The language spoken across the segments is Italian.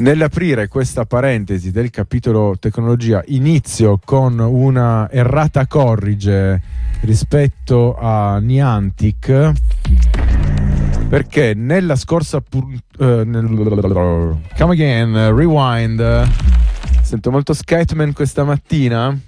Nell'aprire questa parentesi del capitolo tecnologia inizio con una errata corrige rispetto a Niantic, perché nella scorsa come again, rewind, sento molto Scatman questa mattina.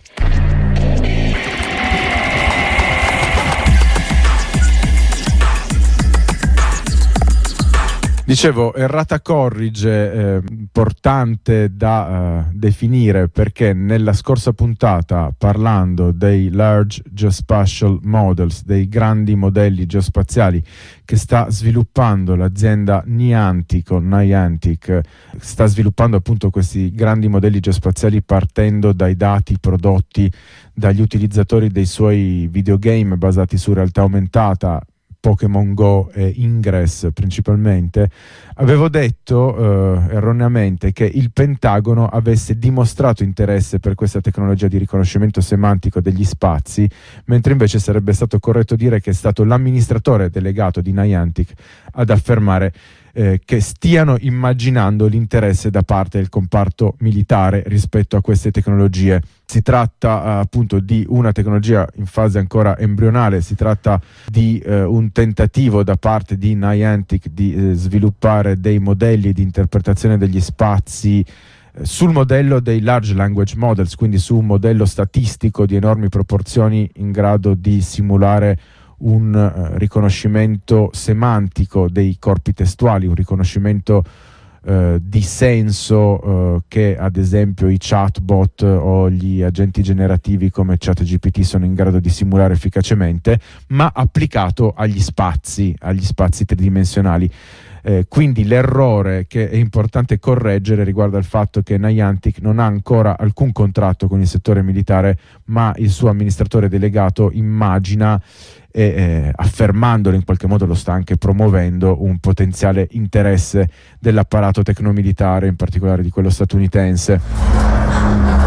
Dicevo, errata corrige importante da definire, perché nella scorsa puntata, parlando dei Large Geospatial Models, dei grandi modelli geospaziali che sta sviluppando l'azienda Niantic, sta sviluppando appunto questi grandi modelli geospaziali partendo dai dati prodotti dagli utilizzatori dei suoi videogame basati su realtà aumentata, Pokémon Go e Ingress principalmente. Avevo detto erroneamente che il Pentagono avesse dimostrato interesse per questa tecnologia di riconoscimento semantico degli spazi, mentre invece sarebbe stato corretto dire che è stato l'amministratore delegato di Niantic ad affermare che stiano immaginando l'interesse da parte del comparto militare rispetto a queste tecnologie. Si tratta appunto di una tecnologia in fase ancora embrionale, si tratta di un tentativo da parte di Niantic di sviluppare dei modelli di interpretazione degli spazi sul modello dei Large Language Models, quindi su un modello statistico di enormi proporzioni in grado di simulare un riconoscimento semantico dei corpi testuali, un riconoscimento di senso che ad esempio i chatbot o gli agenti generativi come ChatGPT sono in grado di simulare efficacemente, ma applicato agli spazi tridimensionali. Quindi l'errore che è importante correggere riguarda il fatto che Niantic non ha ancora alcun contratto con il settore militare, ma il suo amministratore delegato immagina e affermandolo in qualche modo lo sta anche promuovendo un potenziale interesse dell'apparato tecnomilitare, in particolare di quello statunitense.